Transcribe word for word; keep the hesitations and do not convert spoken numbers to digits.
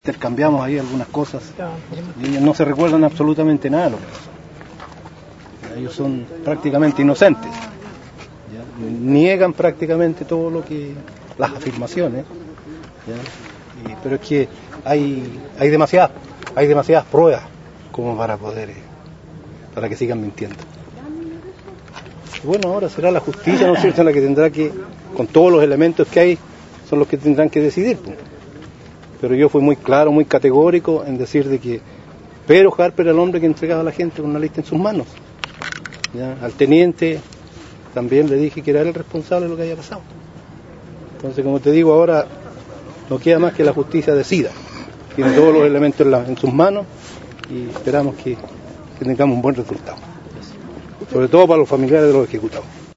Intercambiamos ahí algunas cosas y ellos no se recuerdan absolutamente nada de lo que pasó. Ellos son prácticamente inocentes, ¿ya? Niegan prácticamente todo lo que, las afirmaciones, ¿ya? Y, pero es que hay, hay demasiadas, hay demasiadas pruebas como para poder, para que sigan mintiendo. Y bueno, ahora será la justicia, ¿no es cierto?, la que tendrá que, con todos los elementos que hay, son los que tendrán que decidir, pues. Pero yo fui muy claro, muy categórico en decir de que Pedro Harper era el hombre que entregaba a la gente con una lista en sus manos, ¿ya? Al teniente también le dije que era el responsable de lo que había pasado. Entonces, como te digo, ahora no queda más que la justicia decida. Tiene todos los elementos en, la, en sus manos y esperamos que, que tengamos un buen resultado, sobre todo para los familiares de los ejecutados.